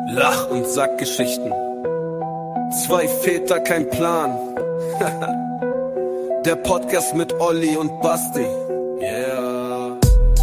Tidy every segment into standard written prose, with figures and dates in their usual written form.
Lach- und Sackgeschichten. Zwei Väter, kein Plan. Der Podcast mit Olli und Basti. Yeah.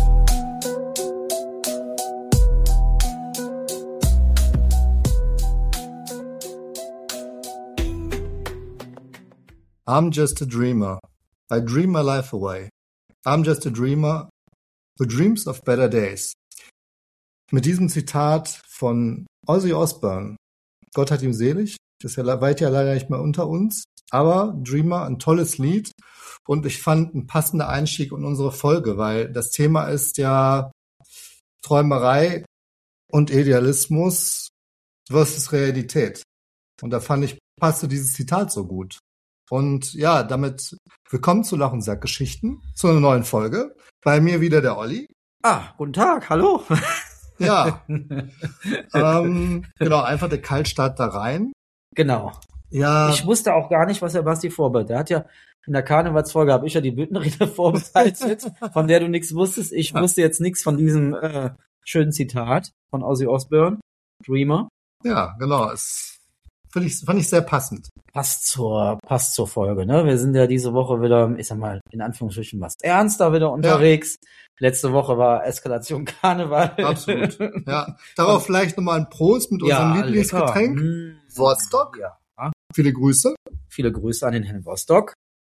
I'm just a dreamer. I dream my life away. I'm just a dreamer who dreams of better days. Mit diesem Zitat von Ozzy Osbourne, Gott hat ihm selig, ist ja weit ja leider nicht mehr unter uns, aber Dreamer, ein tolles Lied und ich fand ein passender Einstieg in unsere Folge, weil das Thema ist ja Träumerei und Idealismus versus Realität. Und da fand ich, passte dieses Zitat so gut. Und ja, damit willkommen zu Lach- und Sackgeschichten, zu einer neuen Folge. Bei mir wieder der Olli. Guten Tag, hallo. Ja, genau, einfach der Kaltstart da rein. Genau. Ja. Ich wusste auch gar nicht, was der Basti vorbereitet. Er hat ja in der Karnevalsfolge habe ich ja die Büttenrede vorbereitet, von der du nichts wusstest. Ich wusste jetzt nichts von diesem schönen Zitat von Ozzy Osbourne, Dreamer. Ja, genau. Fand ich sehr passend. Passt zur Folge, ne? Wir sind ja diese Woche wieder, ich sag mal, in Anführungsstrichen was ernster wieder unterwegs. Ja. Letzte Woche war Eskalation Karneval. Absolut. Ja. Darauf vielleicht nochmal ein Prost mit unserem Lieblingsgetränk. Vostok. Ja. Viele Grüße. Viele Grüße an den Herrn Vostok.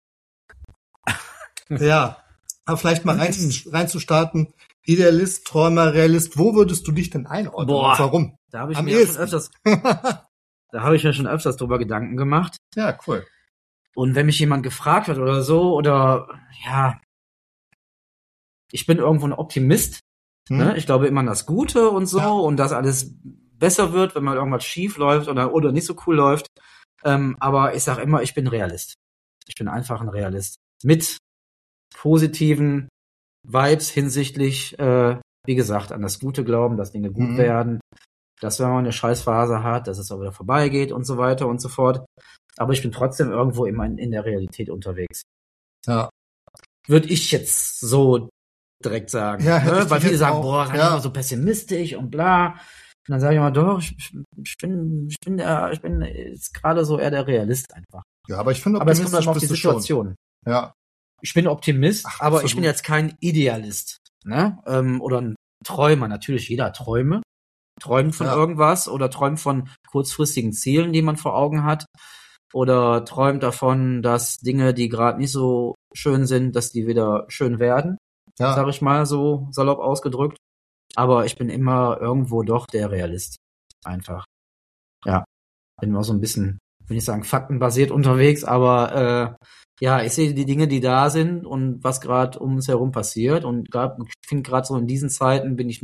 Ja. Aber vielleicht mal reinzustarten. Idealist, Träumer, Realist. Wo würdest du dich denn einordnen? Boah. Und warum? Da habe ich mir schon öfters drüber Gedanken gemacht. Ja, cool. Und wenn mich jemand gefragt hat oder so, oder ja, ich bin irgendwo ein Optimist. Ne? Ich glaube immer an das Gute und so und dass alles besser wird, wenn mal irgendwas schief läuft oder nicht so cool läuft. Aber ich sage immer, ich bin Realist. Ich bin einfach ein Realist. Mit positiven Vibes hinsichtlich, wie gesagt, an das Gute glauben, dass Dinge gut werden. Dass wenn man eine Scheißphase hat, dass es auch wieder vorbeigeht und so weiter und so fort. Aber ich bin trotzdem irgendwo immer in der Realität unterwegs. Ja. Würde ich jetzt so direkt sagen. Ja, ne? Weil viele sagen, auch. Sei immer so pessimistisch und bla. Und dann sage ich immer, doch, ich bin jetzt gerade so eher der Realist einfach. Ja, aber ich finde es kommt dann auf die Situation. Ja. Ich bin Optimist, aber absolut. Ich bin jetzt kein Idealist. Ne? Oder ein Träumer. Natürlich, jeder träumt von irgendwas oder träumt von kurzfristigen Zielen, die man vor Augen hat. Oder träumt davon, dass Dinge, die gerade nicht so schön sind, dass die wieder schön werden. Ja. Sag ich mal so salopp ausgedrückt. Aber ich bin immer irgendwo doch der Realist. Einfach. Ja. Bin immer so ein bisschen, will ich sagen, faktenbasiert unterwegs, aber ich sehe die Dinge, die da sind und was gerade um uns herum passiert. Und ich finde gerade so in diesen Zeiten wird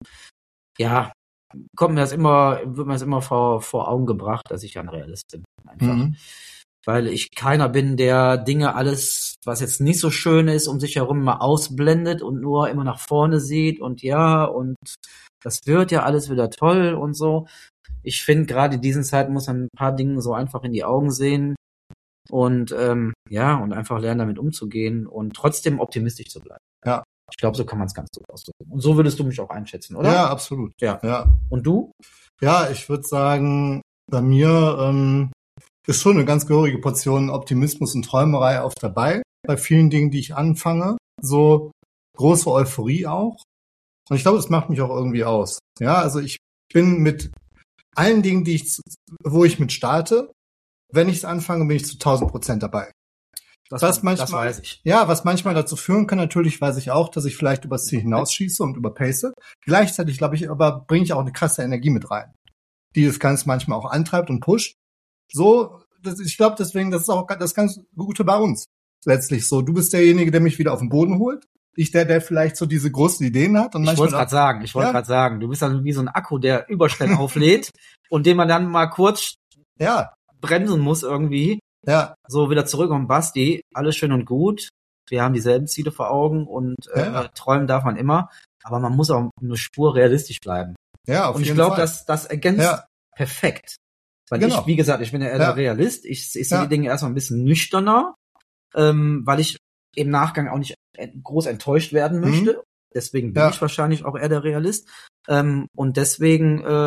mir das immer vor Augen gebracht, dass ich ein Realist bin. Einfach. Weil ich keiner bin, der Dinge alles, was jetzt nicht so schön ist, um sich herum mal ausblendet und nur immer nach vorne sieht und das wird ja alles wieder toll und so. Ich finde, gerade in diesen Zeiten muss man ein paar Dinge so einfach in die Augen sehen und und einfach lernen, damit umzugehen und trotzdem optimistisch zu bleiben. Ja. Ich glaube, so kann man es ganz gut ausdrücken. Und so würdest du mich auch einschätzen, oder? Ja, absolut. Ja. Und du? Ja, ich würde sagen, bei mir ist schon eine ganz gehörige Portion Optimismus und Träumerei auch dabei. Bei vielen Dingen, die ich anfange. So große Euphorie auch. Und ich glaube, das macht mich auch irgendwie aus. Ja, also ich bin mit allen Dingen, wo ich mit starte, wenn ich es anfange, bin ich zu 1000% dabei. Das weiß ich. Ja, was manchmal dazu führen kann, natürlich weiß ich auch, dass ich vielleicht übers Ziel hinausschieße und überpace. Gleichzeitig, glaube ich, aber bringe ich auch eine krasse Energie mit rein, die das Ganze manchmal auch antreibt und pusht. So, ich glaube deswegen, das ist auch das ganz Gute bei uns. Letztlich so, du bist derjenige, der mich wieder auf den Boden holt. Ich der vielleicht so diese großen Ideen hat. Und ich wollte gerade sagen, du bist dann wie so ein Akku, der überschnell auflädt und den man dann mal kurz bremsen muss irgendwie. Ja. So wieder zurück und Basti, alles schön und gut. Wir haben dieselben Ziele vor Augen und träumen darf man immer, aber man muss auch eine Spur realistisch bleiben. Ja, auf jeden Fall. Und ich glaube, das ergänzt perfekt. Weil ich, wie gesagt, ich bin ja eher der Realist. Ich sehe die Dinge erstmal ein bisschen nüchterner, weil ich im Nachgang auch nicht groß enttäuscht werden möchte. Deswegen bin ich wahrscheinlich auch eher der Realist. Und deswegen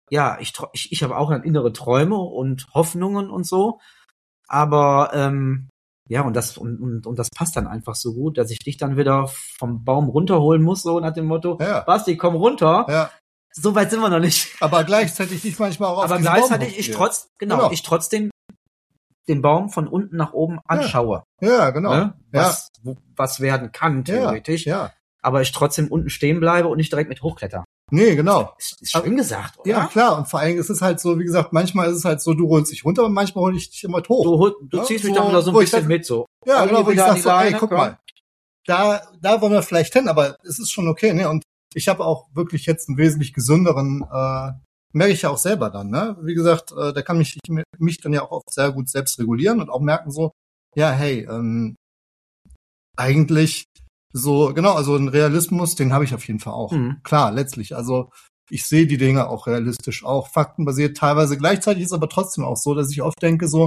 ich habe auch innere Träume und Hoffnungen und so, aber und das passt dann einfach so gut, dass ich dich dann wieder vom Baum runterholen muss, so nach dem Motto, Basti, komm runter. Ja. So weit sind wir noch nicht. Aber gleichzeitig dich manchmal auch auf aber diesen gleichzeitig Baum ich trotzdem den Baum von unten nach oben anschaue. Ja, genau. Ne? Was werden kann, theoretisch. Ja. Aber ich trotzdem unten stehen bleibe und nicht direkt mit hochkletter. Nee, genau. Ist schön gesagt, oder? Ja, klar. Und vor allem ist es halt so, wie gesagt, manchmal ist es halt so, du holst dich runter und manchmal hol ich dich immer hoch. Du ziehst mich dann wieder so ein bisschen mit, so. Ja, genau, wo ich sag so, ey, guck komm. mal. Da wollen wir vielleicht hin, aber es ist schon okay, ne? Und ich habe auch wirklich jetzt einen wesentlich gesünderen, merke ich ja auch selber dann, ne? Wie gesagt, da kann mich dann ja auch oft sehr gut selbst regulieren und auch merken so, ja, hey, eigentlich so, genau, also ein Realismus, den habe ich auf jeden Fall auch. Klar, letztlich, also ich sehe die Dinge auch realistisch, auch faktenbasiert teilweise. Gleichzeitig ist es aber trotzdem auch so, dass ich oft denke so,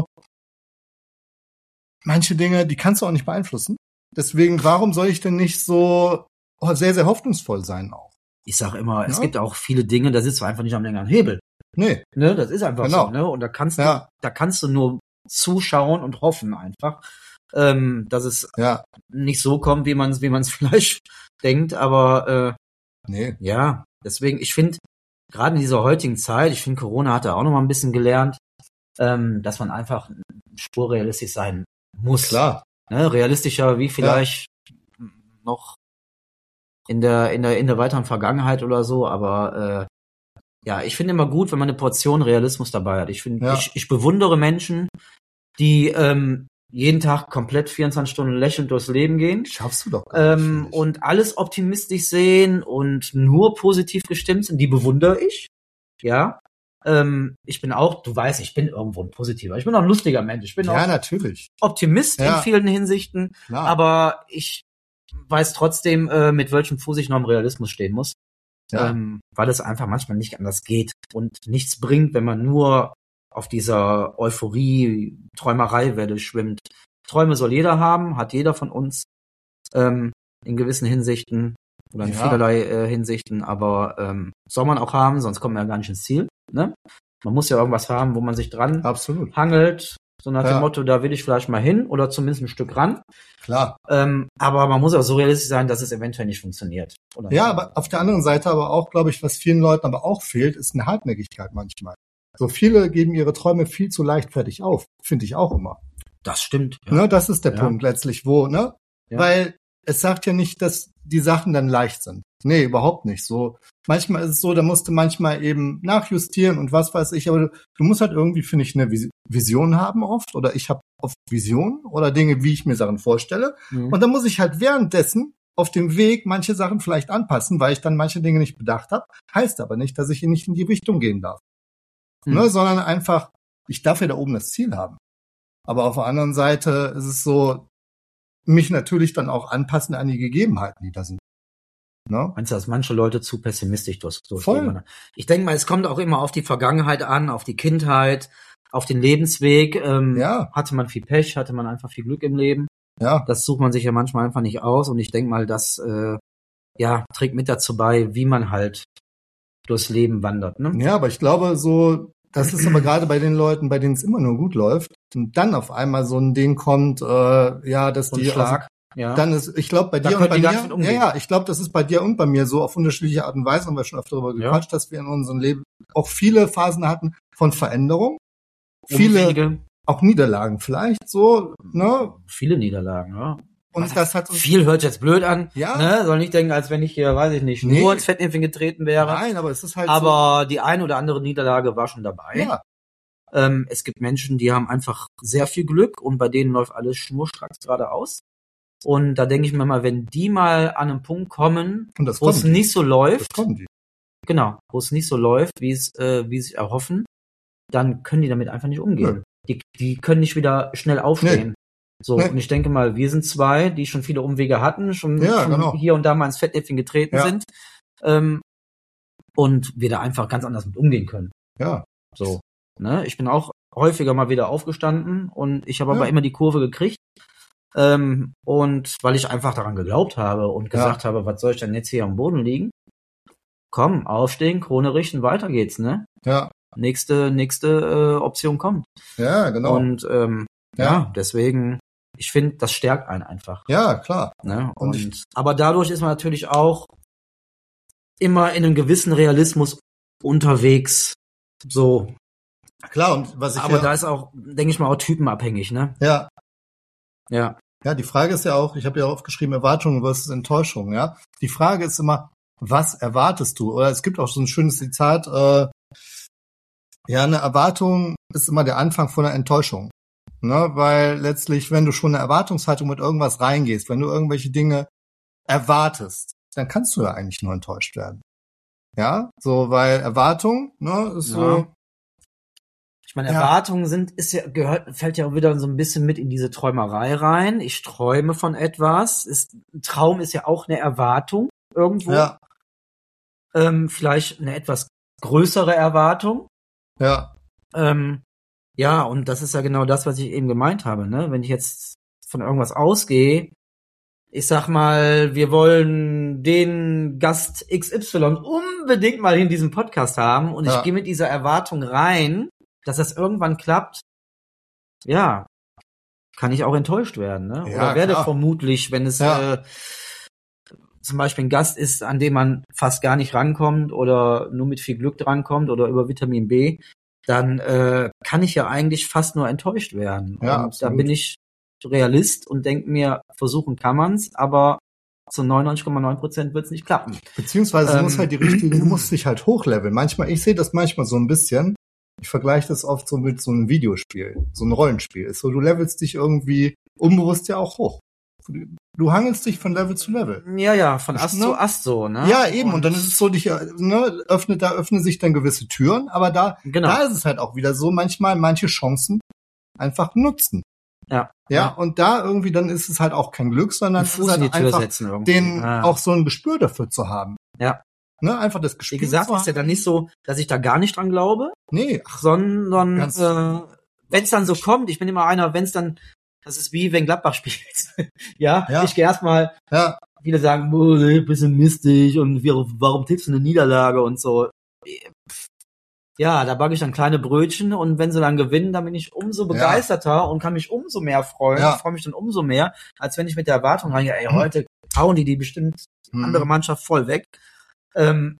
manche Dinge, die kannst du auch nicht beeinflussen. Deswegen, warum soll ich denn nicht so sehr, sehr hoffnungsvoll sein auch? Ich sag immer, es gibt auch viele Dinge, da sitzt du einfach nicht am längeren Hebel. Nee. Ne, das ist einfach so, ne? Und da kannst du nur zuschauen und hoffen einfach, dass es nicht so kommt, wie man es vielleicht denkt, aber deswegen, ich finde, gerade in dieser heutigen Zeit, ich finde, Corona hat da auch noch mal ein bisschen gelernt, dass man einfach spurrealistisch sein muss. Klar. Ne? Realistischer wie vielleicht noch in der weiteren Vergangenheit oder so, aber ich finde immer gut, wenn man eine Portion Realismus dabei hat. Ich finde, ich bewundere Menschen, die jeden Tag komplett 24 Stunden lächelnd durchs Leben gehen. Schaffst du doch gar nicht, und alles optimistisch sehen und nur positiv gestimmt sind, die bewundere ich. Ja. Ich bin auch, du weißt, ich bin irgendwo ein Positiver. Ich bin auch ein lustiger Mensch. Ich bin auch natürlich. Optimist in vielen Hinsichten. Klar. Aber ich weiß trotzdem, mit welchem Fuß ich noch im Realismus stehen muss. Weil es einfach manchmal nicht anders geht und nichts bringt, wenn man nur auf dieser Euphorie-Träumerei-Welle schwimmt. Träume soll jeder haben, hat jeder von uns in gewissen Hinsichten oder in vielerlei Hinsichten, aber soll man auch haben, sonst kommt man ja gar nicht ins Ziel. Ne? Man muss ja irgendwas haben, wo man sich dran hangelt, so nach dem Motto, da will ich vielleicht mal hin oder zumindest ein Stück ran. Klar. Aber man muss auch so realistisch sein, dass es eventuell nicht funktioniert. Oder aber auf der anderen Seite aber auch, glaube ich, was vielen Leuten aber auch fehlt, ist eine Hartnäckigkeit manchmal. So viele geben ihre Träume viel zu leichtfertig auf, finde ich auch immer. Das stimmt. Ja. Ne, das ist der Punkt letztlich, wo, ne? Ja. Weil es sagt ja nicht, dass die Sachen dann leicht sind. Nee, überhaupt nicht. So, manchmal ist es so, da musst du manchmal eben nachjustieren und was weiß ich, aber du musst halt irgendwie, finde ich, eine Vision haben oft, oder ich habe oft Visionen oder Dinge, wie ich mir Sachen vorstelle. Und dann muss ich halt währenddessen auf dem Weg manche Sachen vielleicht anpassen, weil ich dann manche Dinge nicht bedacht habe. Heißt aber nicht, dass ich nicht in die Richtung gehen darf. Ne, sondern einfach, ich darf ja da oben das Ziel haben. Aber auf der anderen Seite ist es so, mich natürlich dann auch anpassen an die Gegebenheiten, die da sind. Ne? Meinst du, dass manche Leute zu pessimistisch Voll. Ich denke mal, es kommt auch immer auf die Vergangenheit an, auf die Kindheit, auf den Lebensweg. Hatte man viel Pech, hatte man einfach viel Glück im Leben. Ja. Das sucht man sich ja manchmal einfach nicht aus. Und ich denke mal, das trägt mit dazu bei, wie man halt durchs Leben wandert. Ne? Ja, aber ich glaube so, das ist aber gerade bei den Leuten, bei denen es immer nur gut läuft, und dann auf einmal so ein Ding kommt, dass so die Schlag. Dann ist, ich glaube, bei dir und bei mir, ich glaube, das ist bei dir und bei mir so auf unterschiedliche Art und Weise, haben wir schon öfter darüber gequatscht, dass wir in unserem Leben auch viele Phasen hatten von Veränderung, viele auch Niederlagen vielleicht, so, ne? Viele Niederlagen, ja. Und das hat uns viel hört jetzt blöd an, ja. Ne? Soll nicht denken, als wenn ich hier, weiß ich nicht, nur ins Fettnäpfchen getreten wäre. Nein, aber es ist halt aber die eine oder andere Niederlage war schon dabei. Ja. Es gibt Menschen, die haben einfach sehr viel Glück und bei denen läuft alles schnurstracks geradeaus. Und da denke ich mir mal, wenn die mal an einen Punkt kommen, wo es nicht so läuft, genau, wo es nicht so läuft, wie sie sich erhoffen, dann können die damit einfach nicht umgehen. Die können nicht wieder schnell aufstehen. So, und ich denke mal, wir sind zwei, die schon viele Umwege hatten, schon hier und da mal ins Fettnäpfchen getreten sind, und wir da einfach ganz anders mit umgehen können. Ja. So, ne? Ich bin auch häufiger mal wieder aufgestanden und ich habe aber immer die Kurve gekriegt. Und weil ich einfach daran geglaubt habe und gesagt habe, was soll ich denn jetzt hier am Boden liegen? Komm, aufstehen, Krone richten, weiter geht's, ne? Ja. nächste Option kommt. Ja, genau. Und ja, deswegen, ich finde, das stärkt einen einfach. Ja, klar. Ne? Aber dadurch ist man natürlich auch immer in einem gewissen Realismus unterwegs. So. Klar, und was ich Aber da ist auch, denke ich mal, auch typenabhängig, ne? Ja. Ja. Ja, die Frage ist ja auch, ich habe ja aufgeschrieben, Erwartungen versus Enttäuschung, ja. Die Frage ist immer, was erwartest du? Oder es gibt auch so ein schönes Zitat, ja, eine Erwartung ist immer der Anfang von einer Enttäuschung. Ne? Weil letztlich, wenn du schon eine Erwartungshaltung mit irgendwas reingehst, wenn du irgendwelche Dinge erwartest, dann kannst du ja eigentlich nur enttäuscht werden. Ja, so, weil Erwartung, ne, ist so. Ich meine, Erwartungen fällt ja auch wieder so ein bisschen mit in diese Träumerei rein. Ich träume von etwas. Ein Traum ist ja auch eine Erwartung irgendwo. Ja. Vielleicht eine etwas größere Erwartung. Ja. Ja, und das ist ja genau das, was ich eben gemeint habe, ne? Wenn ich jetzt von irgendwas ausgehe, ich sag mal, wir wollen den Gast XY unbedingt mal in diesem Podcast haben und ich gehe mit dieser Erwartung rein, dass das irgendwann klappt, ja, kann ich auch enttäuscht werden, ne? Ja, oder werde klar. vermutlich, wenn es zum Beispiel ein Gast ist, an dem man fast gar nicht rankommt oder nur mit viel Glück drankommt oder über Vitamin B, dann kann ich ja eigentlich fast nur enttäuscht werden. Ja, und absolut. da bin ich Realist und denke mir, versuchen kann man's, aber zu 99,9% wird's nicht klappen. Beziehungsweise du musst halt du musst dich halt hochleveln. Manchmal, ich sehe das manchmal so ein bisschen. Ich vergleiche das oft so mit so einem Videospiel, so ein Rollenspiel. Ist so, du levelst dich irgendwie unbewusst ja auch hoch. Du hangelst dich von Level zu Level. Ja, von Ast zu Ast so, ne? Ja, eben. Und dann ist es so, da öffnen sich dann gewisse Türen, aber da ist es halt auch wieder so, manche Chancen einfach nutzen. Ja, und da irgendwie, dann ist es halt auch kein Glück, sondern es ist halt einfach, auch so ein Gespür dafür zu haben. Ja. Ne, einfach das Gespür. Wie gesagt, ist ja dann nicht so, dass ich da gar nicht dran glaube. Nee. Sondern, wenn es dann so kommt, ich bin immer einer, wenn es dann, das ist wie wenn Gladbach spielt. ja, ich gehe erstmal, viele sagen, bisschen mistig und warum tippst du eine Niederlage und so. Ja, da backe ich dann kleine Brötchen und wenn sie dann gewinnen, dann bin ich umso begeisterter und kann mich umso mehr freuen. Ich freue mich dann umso mehr, als wenn ich mit der Erwartung reingehe, heute hauen die bestimmt andere Mannschaft voll weg. Dann,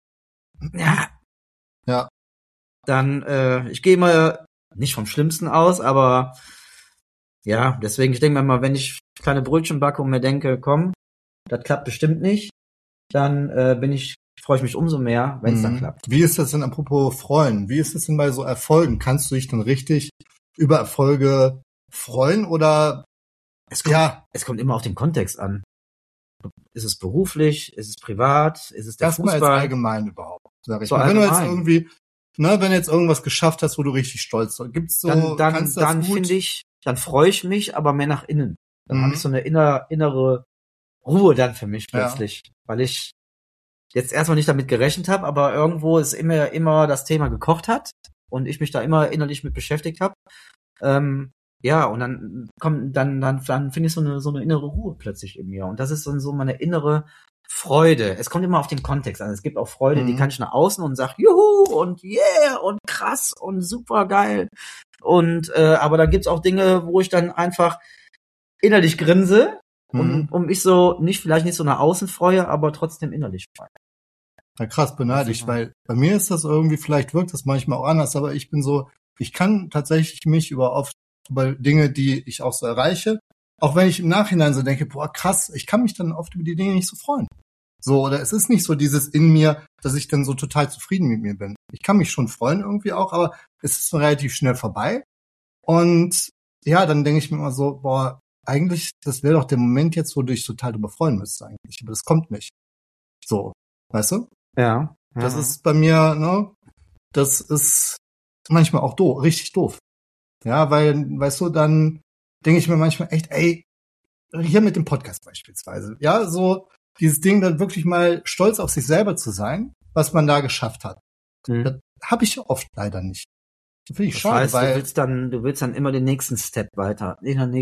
ich gehe mal nicht vom Schlimmsten aus, aber ja, deswegen, ich denke mir mal, wenn ich kleine Brötchen backe und mir denke, komm, das klappt bestimmt nicht, dann freue ich mich umso mehr, wenn es dann klappt. Wie ist das denn, apropos freuen, wie ist das denn bei so Erfolgen? Kannst du dich denn richtig über Erfolge freuen oder? Es kommt immer auf den Kontext an. Ist es beruflich? Ist es privat? Ist es der Fußball? Erstmal jetzt allgemein überhaupt, sag ich mal. Wenn du jetzt irgendwie, wenn du jetzt irgendwas geschafft hast, wo du richtig stolz bist, gibt's so, dann finde ich, dann freue ich mich, aber mehr nach innen. Dann habe ich so eine innere Ruhe dann für mich plötzlich, weil ich jetzt erstmal nicht damit gerechnet habe, aber irgendwo es immer das Thema gekocht hat und ich mich da immer innerlich mit beschäftigt habe. Und dann kommt dann finde ich so eine innere Ruhe plötzlich in mir und das ist dann so meine innere Freude. Es kommt immer auf den Kontext an. Es gibt auch Freude, die kann ich nach außen und sag juhu und yeah und krass und super geil. Und aber da gibt's auch Dinge, wo ich dann einfach innerlich grinse und mich vielleicht nicht so nach außen freue, aber trotzdem innerlich freue. Ja, krass beneide ich, weil bei mir ist das irgendwie, vielleicht wirkt das manchmal auch anders, aber ich bin so, ich kann tatsächlich mich über Dinge, die ich auch so erreiche, auch wenn ich im Nachhinein so denke, boah, krass, ich kann mich dann oft über die Dinge nicht so freuen. So, oder es ist nicht so dieses in mir, dass ich dann so total zufrieden mit mir bin. Ich kann mich schon freuen irgendwie auch, aber es ist dann relativ schnell vorbei. Und ja, dann denke ich mir immer so, boah, eigentlich, das wäre doch der Moment jetzt, wo du dich total drüber freuen müsstest eigentlich. Aber das kommt nicht. So, weißt du? Ja. Das ist bei mir, das ist manchmal auch richtig doof. Ja, weil, weißt du, dann denke ich mir manchmal echt, hier mit dem Podcast beispielsweise, ja, so dieses Ding dann wirklich mal stolz auf sich selber zu sein, was man da geschafft hat. Das habe ich oft leider nicht. Das finde ich schade, weil du willst dann immer den nächsten Step weiter.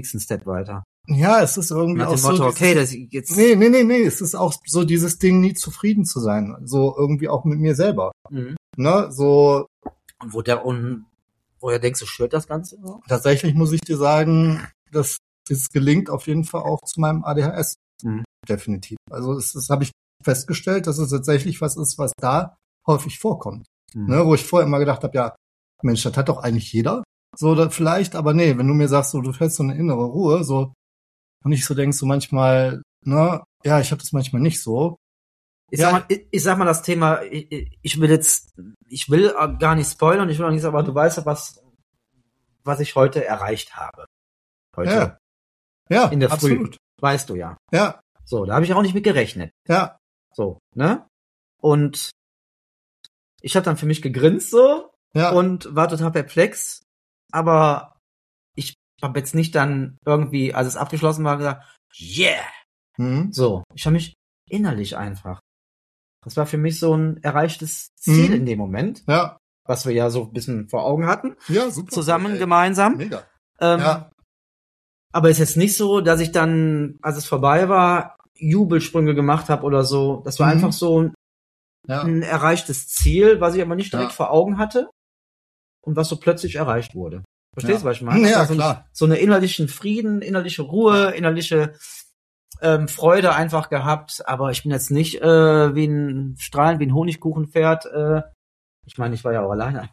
Ja, es ist irgendwie nach auch dem Motto, so. Okay, das jetzt. Nee. Es ist auch so dieses Ding, nie zufrieden zu sein. So irgendwie auch mit mir selber. Ne, so. Und woher denkst du, stört das Ganze? Tatsächlich muss ich dir sagen, dass es gelingt auf jeden Fall auch zu meinem ADHS. Definitiv. Also das habe ich festgestellt, dass es tatsächlich was ist, was da häufig vorkommt. Ne, wo ich vorher immer gedacht habe, ja, Mensch, das hat doch eigentlich jeder. So, oder vielleicht, aber nee, wenn du mir sagst, so, du fällst so eine innere Ruhe, so, und ich so denkst du manchmal, ne, ja, ich habe das manchmal nicht so. Ich sag mal das Thema, ich will gar nicht spoilern, ich will auch nicht sagen, aber du weißt ja, was ich heute erreicht habe. Heute. Ja, in der absolut. Früh. Weißt du ja. Ja. So, da habe ich auch nicht mit gerechnet. Ja. So, ne? Und ich habe dann für mich gegrinst so und war total perplex, aber ich habe jetzt nicht dann irgendwie, als es abgeschlossen war, gesagt, yeah! So, ich habe mich innerlich einfach. Das war für mich so ein erreichtes Ziel in dem Moment, was wir ja so ein bisschen vor Augen hatten. Ja, super. Zusammen, gemeinsam. Mega. Aber ist jetzt nicht so, dass ich dann, als es vorbei war, Jubelsprünge gemacht habe oder so. Das war einfach so ein erreichtes Ziel, was ich aber nicht direkt vor Augen hatte und was so plötzlich erreicht wurde. Verstehst du, was ich meine? Ja, also klar. So eine innerlichen Frieden, innerliche Ruhe, innerliche Freude einfach gehabt. Aber ich bin jetzt nicht wie ein Strahlen, wie ein Honigkuchenpferd. Ich meine, ich war ja auch alleine.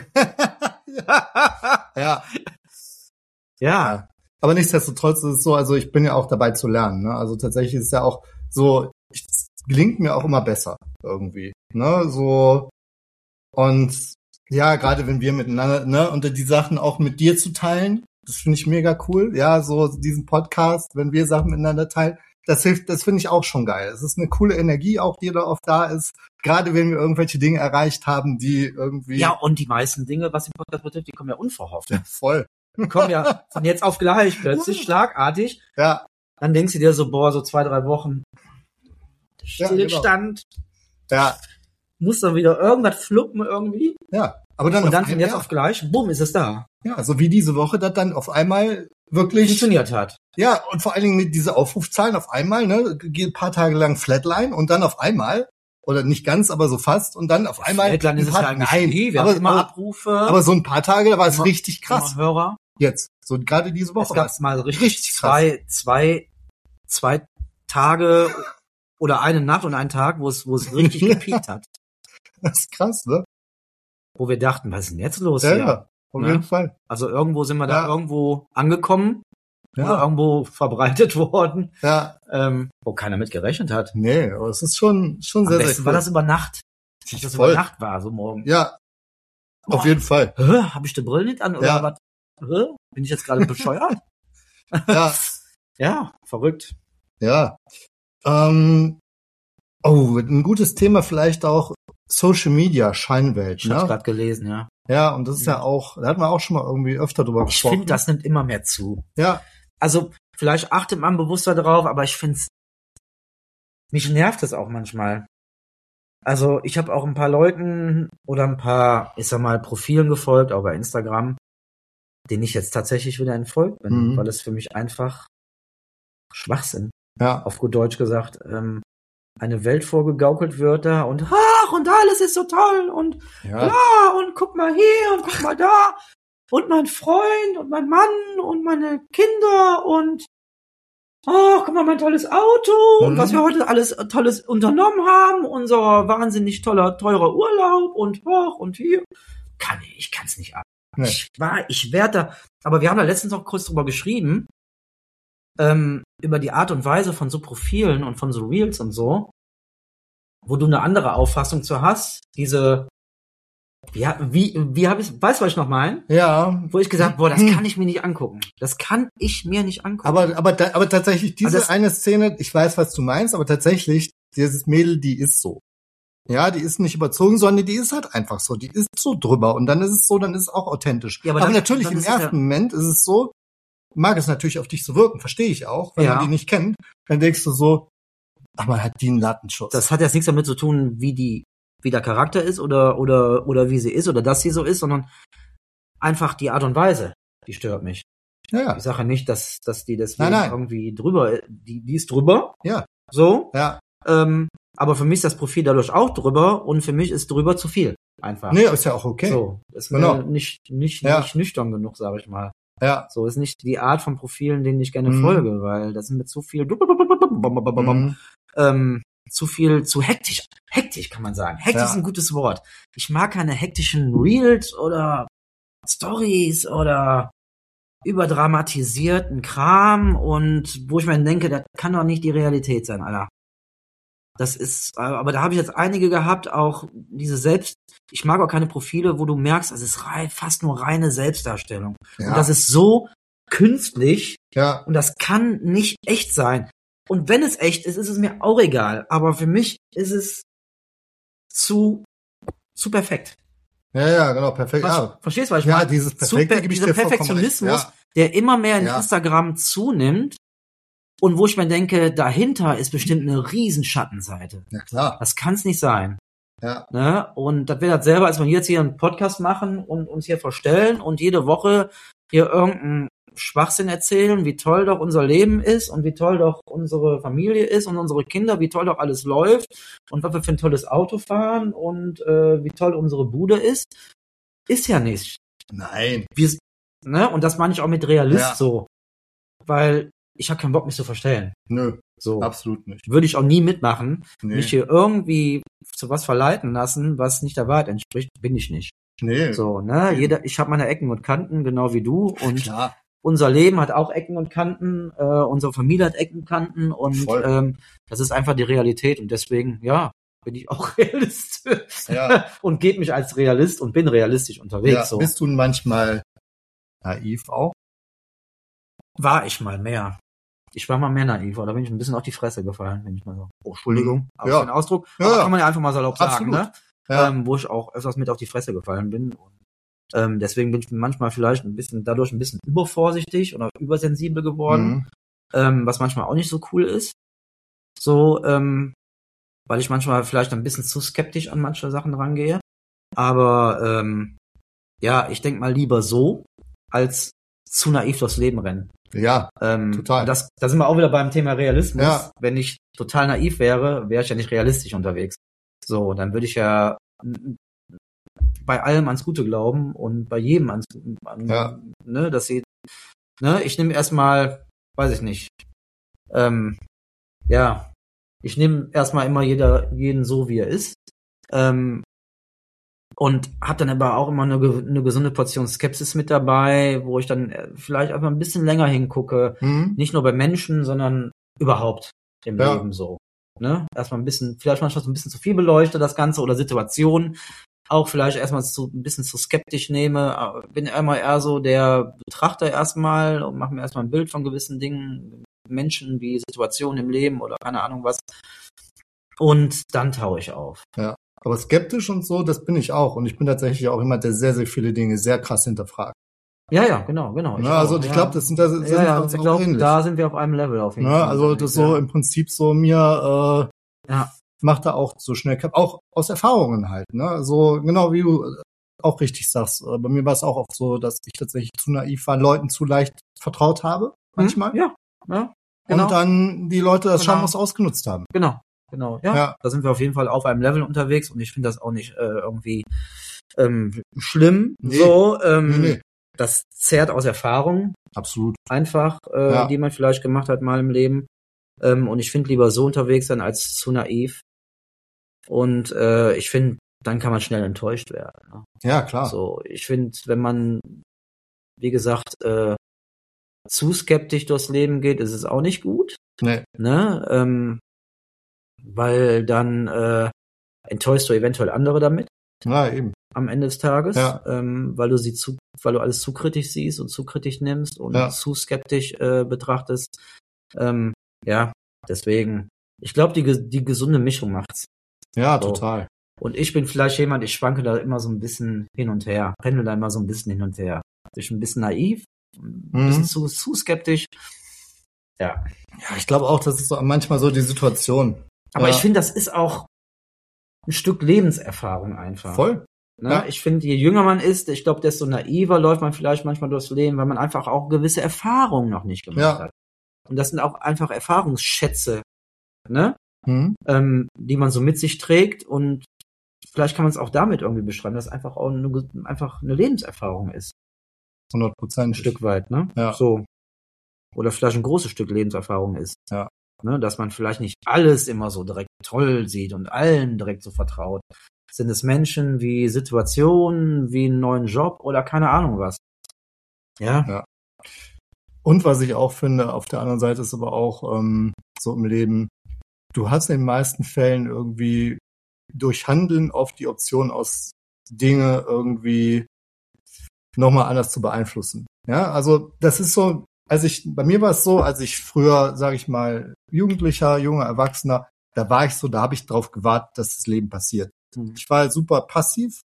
Ja. Aber nichtsdestotrotz ist es so, also ich bin ja auch dabei zu lernen. Ne? Also tatsächlich ist es ja auch so, es gelingt mir auch immer besser irgendwie. Ne? So, und ja, gerade wenn wir miteinander, ne, und die Sachen auch mit dir zu teilen, das finde ich mega cool. Ja, so diesen Podcast, wenn wir Sachen miteinander teilen, das hilft, das finde ich auch schon geil. Es ist eine coole Energie auch, die da oft da ist. Gerade wenn wir irgendwelche Dinge erreicht haben, die irgendwie... Ja, und die meisten Dinge, was den Podcast betrifft, die kommen ja unverhofft. Ja, voll. Die kommen ja von jetzt auf gleich plötzlich, schlagartig. Ja. Dann denkst du dir so, boah, so 2-3 Wochen Stillstand. Ja. Muss dann wieder irgendwas fluppen irgendwie. Ja. Aber dann und dann von jetzt auf gleich, bumm, ist es da. Ja, so wie diese Woche das dann auf einmal wirklich funktioniert hat. Ja, und vor allen Dingen mit diese Aufrufzahlen auf einmal, ne, geht ein paar Tage lang Flatline und dann auf einmal, oder nicht ganz, aber so fast, und dann auf einmal Flatline ist es ja eigentlich nie, wir haben immer Abrufe. Aber so ein paar Tage, da war es richtig krass. Hörer. Jetzt, so gerade diese Woche. Es gab mal richtig krass. Zwei Tage oder eine Nacht und einen Tag, wo es richtig gepiekt hat. Das ist krass, ne? Wo wir dachten, was ist denn jetzt los hier? Ja, auf jeden Fall. Also irgendwo sind wir da irgendwo angekommen oder irgendwo verbreitet worden, wo keiner mit gerechnet hat. Nee, aber es ist schon sehr, sehr cool. War das über Nacht? Dass das über Nacht war, so morgen. Ja, auf jeden Fall. Hab ich die Brille nicht an oder was? Bin ich jetzt gerade bescheuert? Ja, verrückt. Ja. Ein gutes Thema vielleicht auch Social Media, Scheinwelt. Ich hab's gerade gelesen, ja. Ja, und das ist ja auch, da hatten wir auch schon mal irgendwie öfter drüber gesprochen. Ich finde, das nimmt immer mehr zu. Ja. Also, vielleicht achtet man bewusster drauf, aber ich find's, mich nervt es auch manchmal. Also, ich habe auch ein paar Leuten oder ein paar, ich sag mal, Profilen gefolgt, auch bei Instagram, denen ich jetzt tatsächlich wieder entfolgt bin, weil es für mich einfach Schwachsinn, auf gut Deutsch gesagt, eine Welt vorgegaukelt wird da und und alles ist so toll und und guck mal hier und guck mal da und mein Freund und mein Mann und meine Kinder und guck mal mein tolles Auto und was wir heute alles Tolles unternommen haben, unser wahnsinnig teurer Urlaub und hier. Ich kann's nicht ab. Nee. Ich werde da, aber wir haben da letztens auch kurz drüber geschrieben, über die Art und Weise von so Profilen und von so Reels und so, wo du eine andere Auffassung zu hast, weißt du, was ich noch meine? Ja. Wo ich gesagt, das kann ich mir nicht angucken. Das kann ich mir nicht angucken. Aber tatsächlich, diese eine Szene, ich weiß, was du meinst, aber tatsächlich, dieses Mädel, die ist so. Ja, die ist nicht überzogen, sondern die ist halt einfach so. Die ist so drüber. Und dann ist es so, dann ist es auch authentisch. Ja, aber natürlich im ersten Moment ist es so, mag es natürlich auf dich so wirken, verstehe ich auch, wenn man die nicht kennt. Dann denkst du so, ach, man hat die einen Lattenschutz. Das hat jetzt nichts damit zu tun, wie der Charakter ist oder wie sie ist oder dass sie so ist, sondern einfach die Art und Weise, die stört mich. Ja. Ich sage nicht, dass die deswegen irgendwie drüber, die ist drüber. Ja. So. Ja. Aber für mich ist das Profil dadurch auch drüber und für mich ist drüber zu viel. Einfach. Nee, ist ja auch okay. So, ist Genau. mir nicht Ja. nüchtern genug, sage ich mal. Ja. So ist nicht die Art von Profilen, denen ich gerne Mhm. folge, weil das sind mir zu viel, zu viel, zu hektisch. Hektisch kann man sagen. Hektisch ist ein gutes Wort. Ich mag keine hektischen Reels oder Stories oder überdramatisierten Kram und wo ich mir denke, das kann doch nicht die Realität sein, Alter. Das ist, aber da habe ich jetzt einige gehabt, auch ich mag auch keine Profile, wo du merkst, es ist fast nur reine Selbstdarstellung. Ja. Und das ist so künstlich Ja. und das kann nicht echt sein. Und wenn es echt ist, ist es mir auch egal. Aber für mich ist es zu perfekt. Ja, genau, perfekt. Verstehst du, was ich meine? Dieses Perfekte gebe ich dieser dir vollkommen Perfektionismus, recht. der immer mehr in Ja. Instagram zunimmt und wo ich mir denke, dahinter ist bestimmt eine riesen Schattenseite. Ja, klar. Das kann's nicht sein. Ja. Ne? Und das wäre das selber, als wir jetzt hier einen Podcast machen und uns hier vorstellen und jede Woche hier irgendeinen Schwachsinn erzählen, wie toll doch unser Leben ist und wie toll doch unsere Familie ist und unsere Kinder, wie toll doch alles läuft und was wir für ein tolles Auto fahren und wie toll unsere Bude ist. Ist ja nicht. Nein. Ne? Und das meine ich auch mit Realist Ja. so. Weil ich habe keinen Bock, mich zu verstellen. Nö, So. absolut nicht. Würde ich auch nie mitmachen. Nee. Mich hier irgendwie zu was verleiten lassen, was nicht der Wahrheit entspricht, bin ich nicht. Nee. So, ne? Ich habe meine Ecken und Kanten, genau wie du. Und Klar. unser Leben hat auch Ecken und Kanten, unsere Familie hat Ecken und Kanten und Voll. das ist einfach die Realität und deswegen, ja, bin ich auch Realist Ja. und gebe mich als Realist und bin realistisch unterwegs. Ja. So Bist du manchmal naiv auch? war ich mal mehr. Ich war mal mehr naiv, da bin ich ein bisschen auf die Fresse gefallen, wenn ich mal so. Oh, Entschuldigung, auf Ja. den Ausdruck. Ja, Aber ja. kann man ja einfach mal salopp sagen, Absolut. ne? Ja. Wo ich auch öfters mit auf die Fresse gefallen bin. Und, deswegen bin ich manchmal vielleicht dadurch ein bisschen übervorsichtig oder übersensibel geworden, was manchmal auch nicht so cool ist. So, weil ich manchmal vielleicht ein bisschen zu skeptisch an manche Sachen rangehe. Aber ja, ich denke mal lieber so, als zu naiv durchs Leben rennen. Ja, total. Da sind wir auch wieder beim Thema Realismus. Ja. Wenn ich total naiv wäre, wäre ich ja nicht realistisch unterwegs. So, dann würde ich ja bei allem ans Gute glauben und bei jedem Ja. ne, dass sie, ne, ich nehme erstmal, weiß ich nicht, ja, ich nehme erstmal immer jeden so, wie er ist, und habe dann aber auch immer eine gesunde Portion Skepsis mit dabei, wo ich dann vielleicht einfach ein bisschen länger hingucke, nicht nur bei Menschen, sondern überhaupt im Leben so. Ne? Erstmal ein bisschen, vielleicht manchmal so ein bisschen zu viel beleuchte das Ganze oder Situationen, auch vielleicht erstmal ein bisschen zu skeptisch nehme, bin immer eher so der Betrachter erstmal und mache mir erstmal ein Bild von gewissen Dingen, Menschen wie Situationen im Leben oder keine Ahnung was. Und dann taue ich auf. Ja. Aber skeptisch und so, das bin ich auch. Und ich bin tatsächlich auch jemand, der sehr, sehr viele Dinge sehr krass hinterfragt. Ja, genau. Ich glaube, das sind uns auch ähnlich. Da sind wir auf einem Level auf jeden Fall. Also das so im Prinzip so mir macht da auch so schnell, auch aus Erfahrungen halt. Ne? So genau wie du auch richtig sagst. Bei mir war es auch oft so, dass ich tatsächlich zu naiv war, Leuten zu leicht vertraut habe manchmal. Ja, genau. Und dann die Leute das schon ausgenutzt haben. Genau. Ja, da sind wir auf jeden Fall auf einem Level unterwegs und ich finde das auch nicht irgendwie schlimm. Nee. So, Nee. das zehrt aus Erfahrung. Absolut. Einfach, die man vielleicht gemacht hat mal im Leben. Und ich finde lieber so unterwegs sein als zu naiv. Und ich finde, dann kann man schnell enttäuscht werden. Ne? Ja, klar. So, ich finde, wenn man, wie gesagt, zu skeptisch durchs Leben geht, ist es auch nicht gut. Nee. Ne? Weil dann enttäuschst du eventuell andere damit. Ja, eben. Am Ende des Tages, Ja. weil du alles zu kritisch siehst und zu kritisch nimmst und zu skeptisch betrachtest. Ja, deswegen, ich glaube, die gesunde Mischung macht's. Ja, So. total. Und ich bin vielleicht jemand, ich schwanke da immer so ein bisschen hin und her, pendel da immer so ein bisschen hin und her. Ich bin ein bisschen naiv, ein bisschen zu skeptisch. Ja. Ja, ich glaube auch, das ist so manchmal so die Situation. Aber ich finde, das ist auch ein Stück Lebenserfahrung einfach. Voll. Ne? Ja. Ich finde, je jünger man ist, ich glaube, desto naiver läuft man vielleicht manchmal durchs Leben, weil man einfach auch gewisse Erfahrungen noch nicht gemacht hat. Und das sind auch einfach Erfahrungsschätze, ne? die man so mit sich trägt, und vielleicht kann man es auch damit irgendwie beschreiben, dass einfach auch einfach eine Lebenserfahrung ist. 100%. Ein Stück weit, ne? Ja. So. Oder vielleicht ein großes Stück Lebenserfahrung ist. Ja. Ne? Dass man vielleicht nicht alles immer so direkt toll sieht und allen direkt so vertraut. Sind es Menschen wie Situationen, wie einen neuen Job oder keine Ahnung was. Ja. Und was ich auch finde, auf der anderen Seite ist aber auch so im Leben, du hast in den meisten Fällen irgendwie durch Handeln oft die Option, aus Dinge irgendwie nochmal anders zu beeinflussen. Ja, also das ist so, bei mir war es so, als ich früher, sage ich mal, junger Erwachsener, da habe ich drauf gewartet, dass das Leben passiert. Ich war super passiv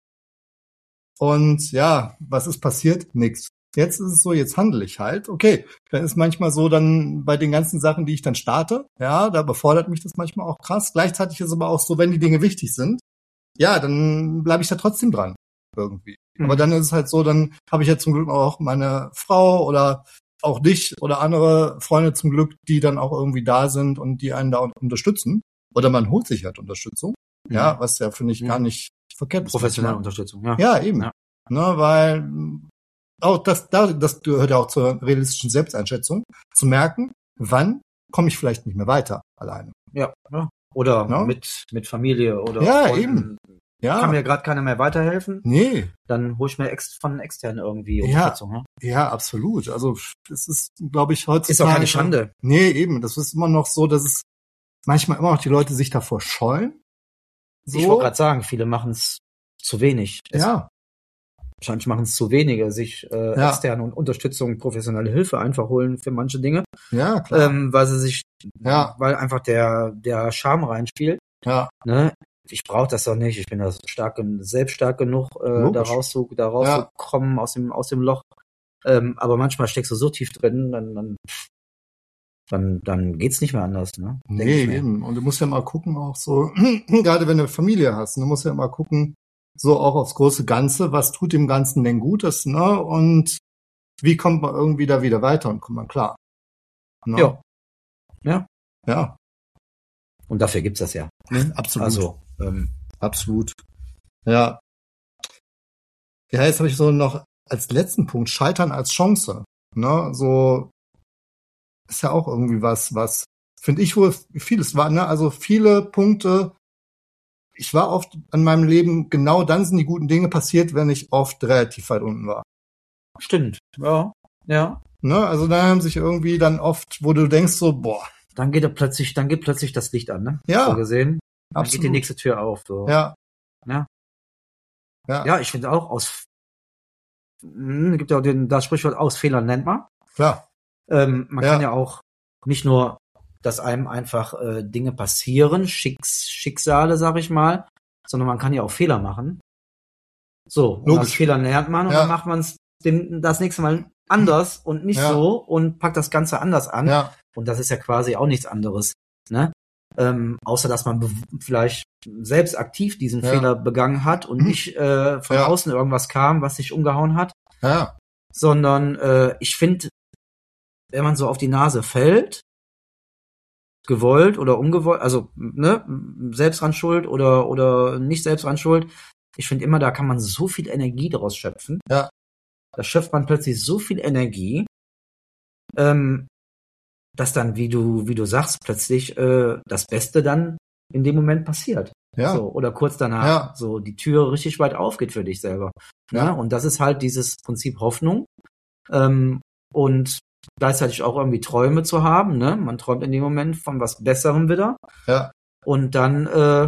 und ja, was ist passiert? Nix. Jetzt ist es so, jetzt handle ich halt. Okay, dann ist manchmal so dann bei den ganzen Sachen, die ich dann starte, ja, da befordert mich das manchmal auch krass. Gleichzeitig ist es aber auch so, wenn die Dinge wichtig sind, ja, dann bleibe ich da trotzdem dran irgendwie. Aber dann ist es halt so, dann habe ich ja zum Glück auch meine Frau oder auch dich oder andere Freunde zum Glück, die dann auch irgendwie da sind und die einen da unterstützen. Oder man holt sich halt Unterstützung. Ja, was ja, finde ich, gar nicht verkehrt ist. Professionelle Unterstützung, ja. Ja, eben. Ja. Ne, weil auch das gehört ja auch zur realistischen Selbsteinschätzung, zu merken, wann komme ich vielleicht nicht mehr weiter alleine. Ja. Oder Ja. mit Familie oder Ja, Freunden. eben. Ja. Kann mir gerade keiner mehr weiterhelfen. Nee. Dann hole ich mir von extern irgendwie Ja. Unterstützung. Ja. Ja, absolut. Also das ist, glaube ich, heutzutage. Ist auch keine Schande. Nee, eben. Das ist immer noch so, dass es manchmal immer noch die Leute sich davor scheuen. So. Ich wollte gerade sagen, viele machen es zu wenig. Ja. Wahrscheinlich machen es zu wenige, sich externe und Unterstützung, professionelle Hilfe einfach holen für manche Dinge. Ja, klar. Weil einfach der Charme reinspielt. Ja. Ne? Ich brauche das doch nicht. Ich bin da selbst stark genug, da rauszukommen aus dem Loch. Aber manchmal steckst du so tief drin, dann geht's nicht mehr anders, ne? Nee, eben. Und du musst ja mal gucken, auch so, gerade wenn du eine Familie hast, du musst ja mal gucken, so auch aufs große Ganze, was tut dem Ganzen denn Gutes, ne? Und wie kommt man irgendwie da wieder weiter und kommt man klar? Ne? Ja. Ja. Ja. Und dafür gibt's das ja. Absolut. Also, absolut. Ja. Ja, jetzt habe ich so noch als letzten Punkt Scheitern als Chance. Ne? So ist ja auch irgendwie was finde ich wohl vieles war, ne? Also viele Punkte. Ich war oft an meinem Leben, genau dann sind die guten Dinge passiert, wenn ich oft relativ weit unten war. Stimmt. Ja. Ja. Ne? Also da haben sich irgendwie dann oft, wo du denkst so, boah. Dann geht plötzlich das Licht an, ne? Ja. So gesehen. Dann Absolut. geht die nächste Tür auf. So. Ja. Ja. Ja. Ja, ich finde auch gibt ja auch das Sprichwort, aus Fehlern lernt man. Klar. Man kann ja auch nicht nur, dass einem einfach Dinge passieren, Schicksale, sag ich mal, sondern man kann ja auch Fehler machen. So, und aus Fehlern lernt man und dann macht man es das nächste Mal anders und nicht so und packt das Ganze anders an. Ja. Und das ist ja quasi auch nichts anderes, ne? Außer dass man vielleicht selbst aktiv diesen Fehler begangen hat und nicht von außen irgendwas kam, was sich umgehauen hat. Ja. Sondern ich finde, wenn man so auf die Nase fällt, gewollt oder ungewollt, also ne, selbst dran schuld oder nicht selbst dran schuld, ich finde immer, da kann man so viel Energie daraus schöpfen. Ja. Da schöpft man plötzlich so viel Energie, dass dann, wie du sagst, plötzlich das Beste dann in dem Moment passiert. Ja. So, oder kurz danach so die Tür richtig weit aufgeht für dich selber. Ja. Ne? Und das ist halt dieses Prinzip Hoffnung und gleichzeitig auch irgendwie Träume zu haben. Ne? Man träumt in dem Moment von was Besserem wieder. Ja. Und dann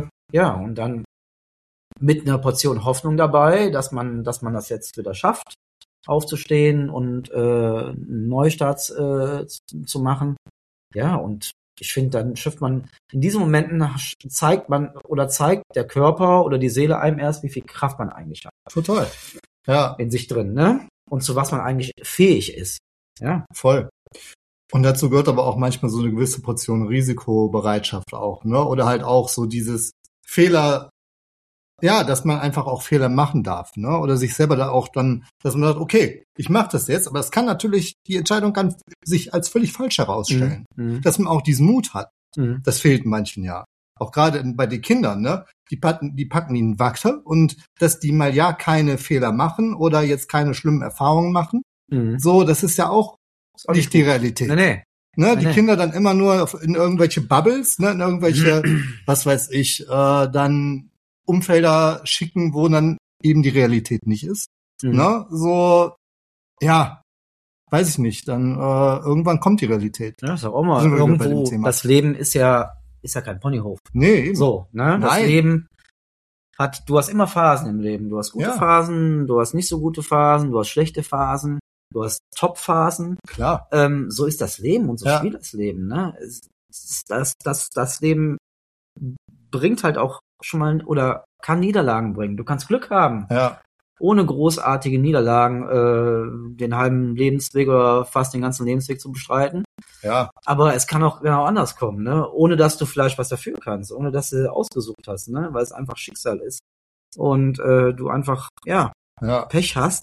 mit einer Portion Hoffnung dabei, dass man das jetzt wieder schafft, aufzustehen und einen Neustart zu machen. Ja, und ich finde, dann schafft man, in diesen Momenten zeigt der Körper oder die Seele einem erst, wie viel Kraft man eigentlich hat. Total. Ja. In sich drin, ne? Und zu was man eigentlich fähig ist. Ja. Voll. Und dazu gehört aber auch manchmal so eine gewisse Portion Risikobereitschaft auch, ne? Oder halt auch so dieses Fehler, ja, dass man einfach auch Fehler machen darf, ne? Oder sich selber da auch dann, dass man sagt, okay, ich mache das jetzt, aber es kann natürlich, die Entscheidung kann sich als völlig falsch herausstellen. Dass man auch diesen Mut hat, Mhm. Das fehlt manchen ja. Auch gerade bei den Kindern, ne? Die packen die in Watte und dass die mal ja keine Fehler machen oder jetzt keine schlimmen Erfahrungen machen. Mhm. So, das ist ja auch Ist auch nicht die gut. Realität. Nee. Ne? Die Nee. Kinder dann immer nur in irgendwelche Bubbles, ne? In irgendwelche, was weiß ich, dann Umfelder schicken, wo dann eben die Realität nicht ist. Mhm. Ne? So, ja, weiß ich nicht. Dann irgendwann kommt die Realität. Ja, ist auch mal Sind wir wieder bei dem irgendwo, Thema. das Leben ist ja kein Ponyhof. Nee, eben. So, ne? Das Nein. Leben du hast immer Phasen im Leben. Du hast gute Ja. Phasen, du hast nicht so gute Phasen, du hast schlechte Phasen, du hast Top-Phasen. Klar. So ist das Leben und so Ja. spielt das Leben, ne? Das Leben bringt halt auch schon mal oder kann Niederlagen bringen. Du kannst Glück haben, Ja. ohne großartige Niederlagen den halben Lebensweg oder fast den ganzen Lebensweg zu bestreiten. Ja. Aber es kann auch genau anders kommen, ne? Ohne dass du vielleicht was dafür kannst, ohne dass du ausgesucht hast, ne? Weil es einfach Schicksal ist und du einfach Ja. Pech hast.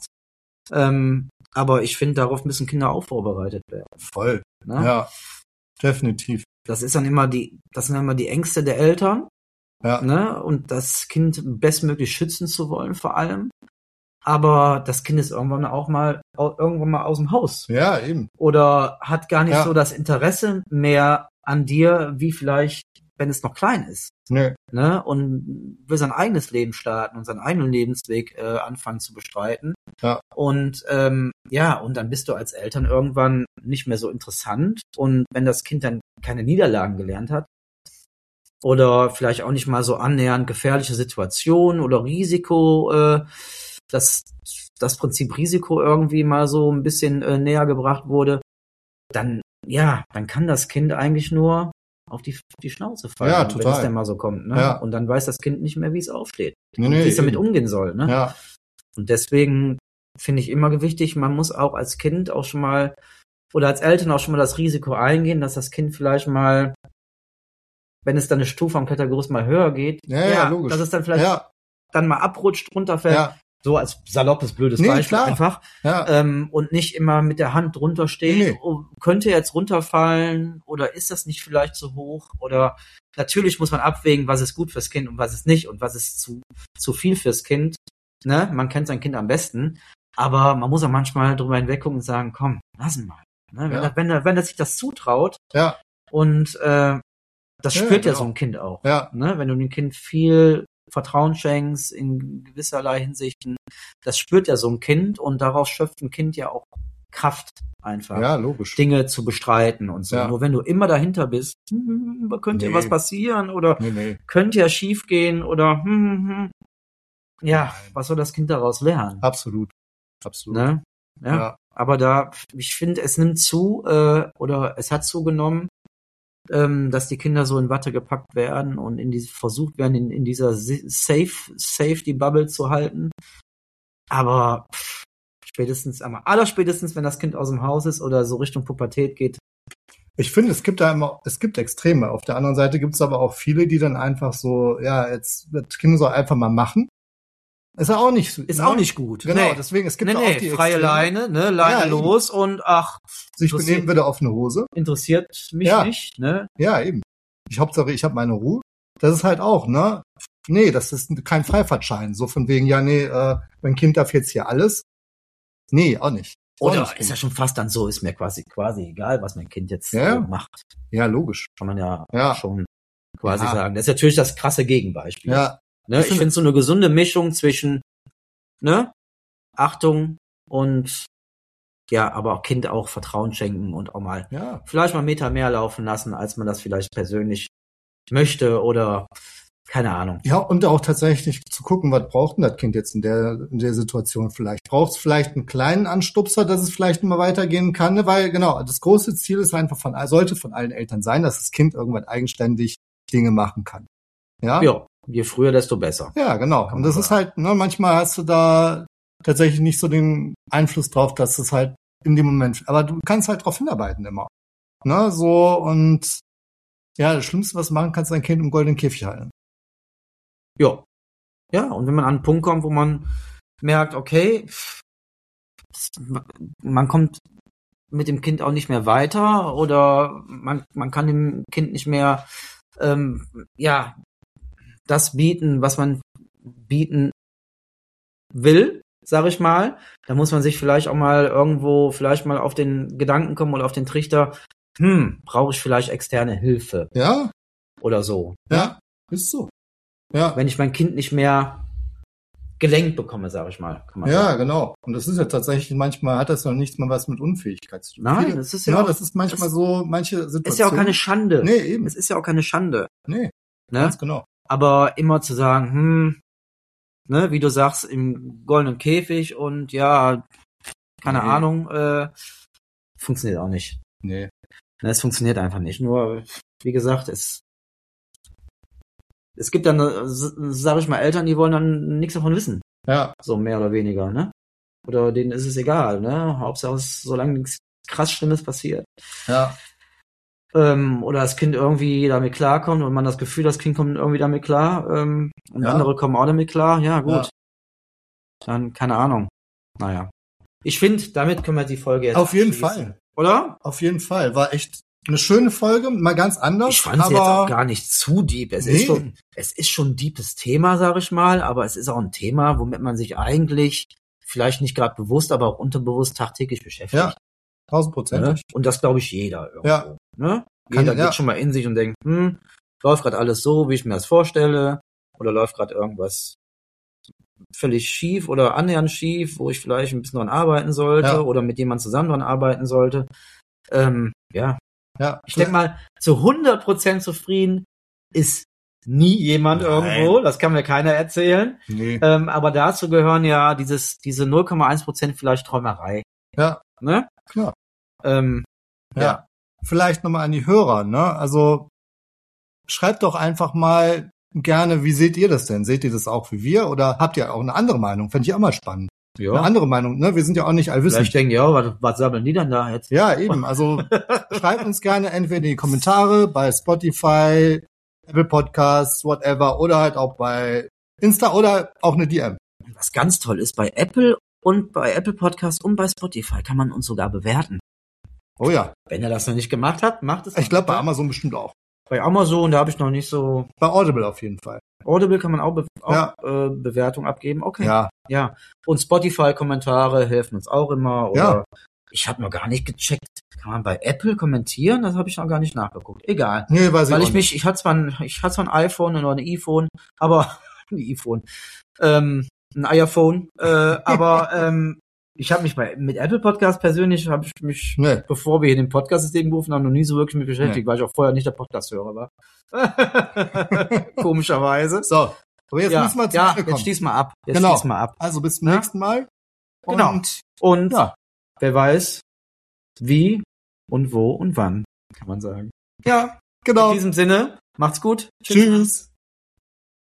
Aber ich finde, darauf müssen Kinder auch vorbereitet werden. Voll. Ne? Ja. Definitiv. Das sind immer die Ängste der Eltern, Ja. ne? Und das Kind bestmöglich schützen zu wollen, vor allem. Aber das Kind ist irgendwann mal aus dem Haus. Ja, eben. Oder hat gar nicht Ja. so das Interesse mehr an dir, wie vielleicht, wenn es noch klein ist. Nee. Ne? Und will sein eigenes Leben starten und seinen eigenen Lebensweg anfangen zu bestreiten. Ja. Und und dann bist du als Eltern irgendwann nicht mehr so interessant. Und wenn das Kind dann keine Niederlagen gelernt hat oder vielleicht auch nicht mal so annähernd gefährliche Situationen oder Risiko, das Prinzip Risiko irgendwie mal so ein bisschen näher gebracht wurde, dann kann das Kind eigentlich nur auf die Schnauze fallen, Ja, wenn total. es denn mal so kommt. Ne? Ja. Und dann weiß das Kind nicht mehr, wie es aufsteht. Nee, Und wie es damit eben. umgehen soll. Ne? Ja. Und deswegen finde ich immer wichtig, man muss auch als Kind auch schon mal oder als Eltern auch schon mal das Risiko eingehen, dass das Kind vielleicht mal, wenn es dann eine Stufe am Klettergerüst mal höher geht, Ja, logisch. dass es dann vielleicht dann mal abrutscht, runterfällt. Ja. So als saloppes, blödes Nee, Beispiel klar. einfach. Ja. Und nicht immer mit der Hand drunter stehen. Nee. Oh, könnte jetzt runterfallen oder ist das nicht vielleicht zu hoch? Oder natürlich muss man abwägen, was ist gut fürs Kind und was ist nicht und was ist zu viel fürs Kind. Ne? Man kennt sein Kind am besten. Aber man muss auch manchmal drüber hinweggucken und sagen, komm, lass ihn mal. Ne? Wenn er sich das zutraut Ja. und das spürt ja genau. so ein Kind auch. Ja. Ne? Wenn du dem Kind viel Vertrauen schenkst in gewisserlei Hinsichten, das spürt ja so ein Kind und daraus schöpft ein Kind ja auch Kraft einfach, Ja, logisch. Dinge zu bestreiten und so. Ja. Nur wenn du immer dahinter bist, könnte ja was passieren oder könnte ja schief gehen oder was soll das Kind daraus lernen? Absolut. Ne? Ja. Aber ich finde, es nimmt zu oder es hat zugenommen, dass die Kinder so in Watte gepackt werden und versucht werden, in dieser Safety Bubble zu halten. Aber allerspätestens, wenn das Kind aus dem Haus ist oder so Richtung Pubertät geht. Ich finde, es gibt Extreme. Auf der anderen Seite gibt es aber auch viele, die dann einfach so, jetzt das Kind soll einfach mal machen. Ist auch nicht so. Ist auch nicht gut. Genau, Nee. deswegen, es gibt auch die freie Extreme. Leine, Leine los und Sich benehmen würde offene Hose. Interessiert mich nicht, ne? Ja, eben. Hauptsache, ich habe meine Ruhe. Das ist halt auch, ne? Nee, das ist kein Freifahrtschein. So von wegen, mein Kind darf jetzt hier alles. Nee, auch nicht. Oder ist ja schon fast dann so, ist mir quasi egal, was mein Kind jetzt macht. Ja, logisch. Kann man ja schon quasi Ja. sagen. Das ist natürlich das krasse Gegenbeispiel. Ja. Ne? Ich finde so eine gesunde Mischung zwischen Achtung und aber auch Kind auch Vertrauen schenken und auch mal vielleicht mal einen Meter mehr laufen lassen, als man das vielleicht persönlich möchte oder keine Ahnung. Ja, und auch tatsächlich zu gucken, was braucht denn das Kind jetzt in der Situation vielleicht? Braucht es vielleicht einen kleinen Anstupser, dass es vielleicht mal weitergehen kann? Ne? Weil genau, das große Ziel ist einfach sollte von allen Eltern sein, dass das Kind irgendwann eigenständig Dinge machen kann. Ja, je früher, desto besser. Ja, genau. Und das ist halt, manchmal hast du da tatsächlich nicht so den Einfluss drauf, dass es halt in dem Moment, aber du kannst halt drauf hinarbeiten immer. Ne, so, und das Schlimmste, was du machen kannst, dein Kind im goldenen Käfig halten. Ja. Ja, und wenn man an einen Punkt kommt, wo man merkt, okay, man kommt mit dem Kind auch nicht mehr weiter oder man kann dem Kind nicht mehr das bieten, was man bieten will, sage ich mal. Da muss man sich vielleicht auch mal irgendwo vielleicht mal auf den Gedanken kommen oder auf den Trichter, brauche ich vielleicht externe Hilfe? Ja. Oder so. Ja, ist so. Ja. Wenn ich mein Kind nicht mehr gelenkt bekomme, sage ich mal. Kann man sagen. Genau. Und das ist ja tatsächlich, manchmal hat das noch nichts mal was mit Unfähigkeit zu tun. Nein, das ist ja auch, das ist manchmal so, manche Situationen. Ist ja auch keine Schande. Nee, eben. Es ist ja auch keine Schande. Nee, Ne? ganz genau. Aber immer zu sagen, ne, wie du sagst, im goldenen Käfig und ja, keine Ahnung, funktioniert auch nicht. Nee. Ne, es funktioniert einfach nicht. Nur, wie gesagt, es gibt dann, sag ich mal, Eltern, die wollen dann nichts davon wissen. Ja. So mehr oder weniger, ne? Oder denen ist es egal, ne? Hauptsache, solange nichts krass Schlimmes passiert. Ja. Oder das Kind irgendwie damit klarkommt und man das Gefühl, das Kind kommt irgendwie damit klar, und andere kommen auch damit klar, ja gut. Ja. Dann, keine Ahnung. Naja. Ich finde, damit können wir die Folge jetzt Auf jeden abschließen. Fall. Oder? Auf jeden Fall. War echt eine schöne Folge, mal ganz anders. Ich fand es jetzt auch gar nicht zu deep. Es ist schon ein deepes Thema, sag ich mal, aber es ist auch ein Thema, womit man sich eigentlich vielleicht nicht gerade bewusst, aber auch unterbewusst tagtäglich beschäftigt. Ja, 1000%. Ne? Und das glaube ich jeder irgendwo. Ja. Ne? Jeder geht schon mal in sich und denkt, läuft gerade alles so, wie ich mir das vorstelle, oder läuft gerade irgendwas völlig schief oder annähernd schief, wo ich vielleicht ein bisschen dran arbeiten sollte oder mit jemandem zusammen dran arbeiten sollte. Ich denke mal, zu 100% zufrieden ist nie jemand irgendwo. Das kann mir keiner erzählen. Nee. Aber dazu gehören ja diese 0,1% vielleicht Träumerei. Ja. Ne? Klar. Vielleicht nochmal an die Hörer, ne? Also, schreibt doch einfach mal gerne, wie seht ihr das denn? Seht ihr das auch wie wir? Oder habt ihr auch eine andere Meinung? Fände ich auch mal spannend. Ja. Eine andere Meinung, ne? Wir sind ja auch nicht allwissend. Vielleicht denken was sammeln die dann da jetzt? Ja, eben. Also schreibt uns gerne entweder in die Kommentare bei Spotify, Apple Podcasts, whatever, oder halt auch bei Insta oder auch eine DM. Was ganz toll ist, bei Apple Podcasts und bei Spotify kann man uns sogar bewerten. Oh ja. Wenn ihr das noch nicht gemacht habt, macht es. Ich glaube, bei Amazon bestimmt auch. Bei Amazon, da habe ich noch nicht so. Bei Audible auf jeden Fall. Audible kann man auch Bewertung abgeben. Okay. Ja. Und Spotify-Kommentare helfen uns auch immer. Oder ich habe noch gar nicht gecheckt. Kann man bei Apple kommentieren? Das habe ich noch gar nicht nachgeguckt. Egal. Nee, weiß ich auch nicht. Ich hatte zwar ein iPhone oder ein iPhone, aber ein iPhone. Ein iPhone. Aber ich habe mich mit Apple Podcast persönlich, bevor wir hier den Podcast-System gerufen haben, noch nie so wirklich mit beschäftigt, weil ich auch vorher nicht der Podcast-Hörer war. Komischerweise. So, aber jetzt müssen wir zum Ende kommen. Jetzt schließ mal ab. Schließ mal ab. Also bis zum nächsten Mal. Und wer weiß, wie und wo und wann, kann man sagen. Ja, genau. In diesem Sinne, macht's gut. Tschüss.